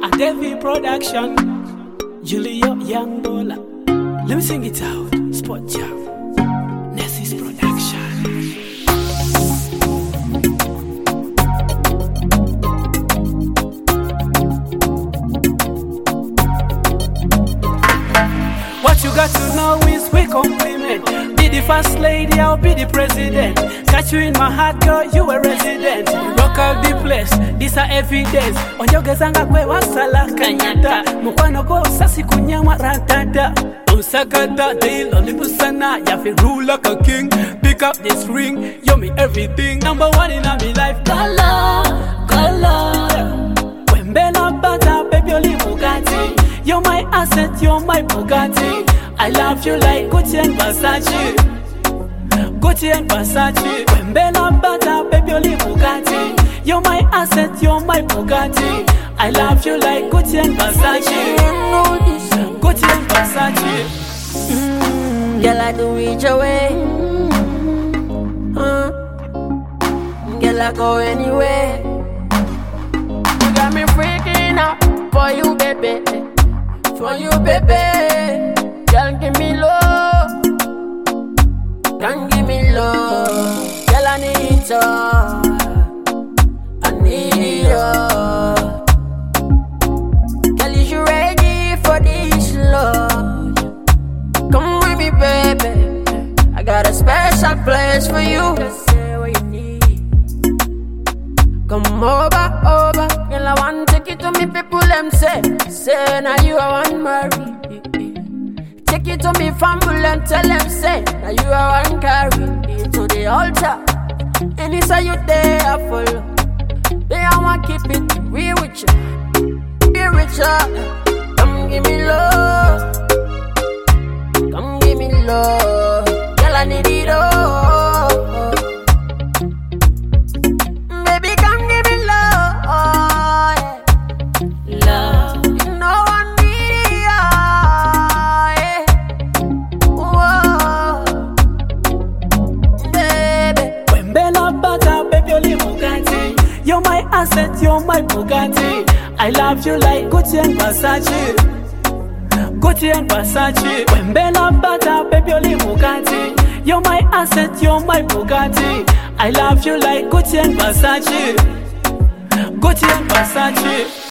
A Devi production, Julio Youngbola. Let me sing it out. Spot Job, Nessie's production. What you got to know is we compliment. Be the first lady, I'll be the president. Got you in my heart, girl, you a resident. Rock out the place, these are evidence. Onyogezanga kwe wasala kanyata. Mukwano go sasi kunyama ratata. Unsakata deal olibusana. Ya fi rule like a king. Pick up this ring, you me everything. Number one in my life. Color, Wembela bata, baby, oli Bugatti. You're my asset, you're my Bugatti. I love you like Gucci and Versace. Gucci and Versace. Wembela bata, baby, oli Bugatti. You're my asset, you're my Bugatti. I love you like Gucci and Versace. Gucci and Versace. Girl, I do reach your way. Girl, I go anywhere. You got me freaking out for you, baby. For you, baby. Girl, give me love. Can't give me love. Girl, I need you. I need you. Girl, is you ready for this love? Come with me, baby. I got a special place for you. Just say what you need. Come over. Girl, I want to take you to me people, them say now you are one marry. Take you to me family and tell them, say now you are one carry. To the altar, and it's how you there, I follow. They I want keep it real with you. Be richer. Come give me love. Come give me love. Girl, I need it all. Baby, come give me love. Love. You know I need it. Whoa. Baby. Wembela bata, baby, oli Bugatti. You're my asset, you're my Bugatti. I love you like Gucci and Versace. Gucci and Versace. Wembela bata, baby, oli Bugatti. You're my asset, you're my Bugatti. I love you like Gucci and Versace. Gucci and Versace.